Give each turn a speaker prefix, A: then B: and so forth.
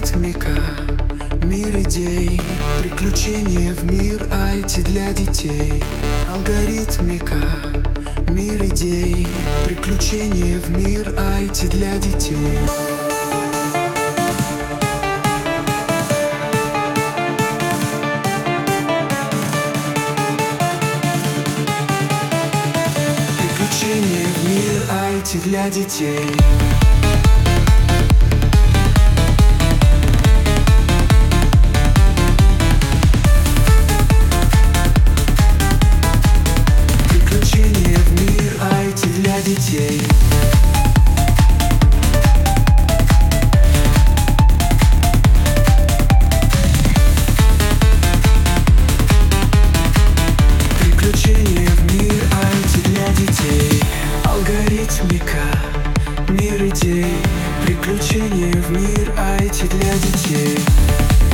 A: Алгоритмика, мир идей, приключения в мир IT для детей. Алгоритмика, мир идей, приключения в мир IT для детей. Приключения в мир IT для детей. Приключения в мир IT для детей. Приключения в мир IT для детей. Алгоритмика, мир идей, приключения в мир IT для детей.